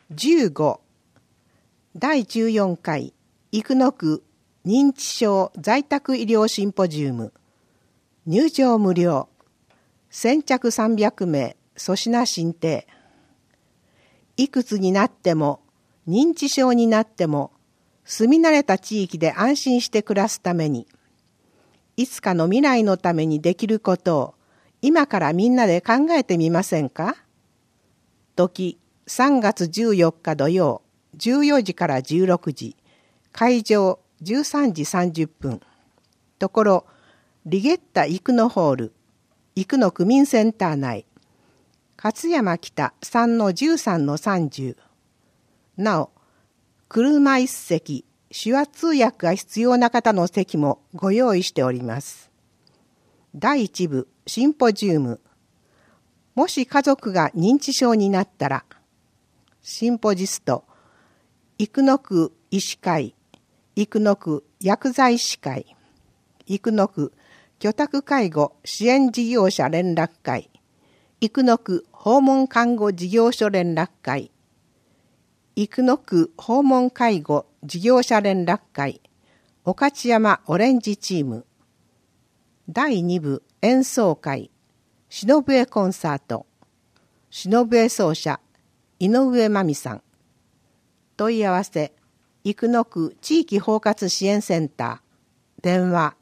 15第14回生野区認知症在宅医療シンポジウム入場無料先着300名粗品進呈いくつになっても認知症になっても住み慣れた地域で安心して暮らすためにいつかの未来のためにできることを今からみんなで考えてみませんか？時3月14日土曜14時から16時会場13時30分ところリゲッタ生野ホール生野区民センター内勝山北 3-13-30 なお車一席手話通訳が必要な方の席もご用意しております。第1部シンポジウムもし家族が認知症になったらシンポジスト生野区医師会生野区薬剤師会生野区居宅介護支援事業者連絡会生野区訪問看護事業所連絡会生野区訪問介護事業者連絡会御徒山オレンジチーム第2部演奏会篠笛コンサート篠笛奏者井上真美さん問い合わせ生野区地域包括支援センター電話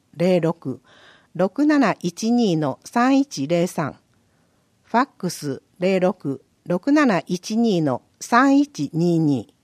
06-6712-3103ファックス06-6712-3122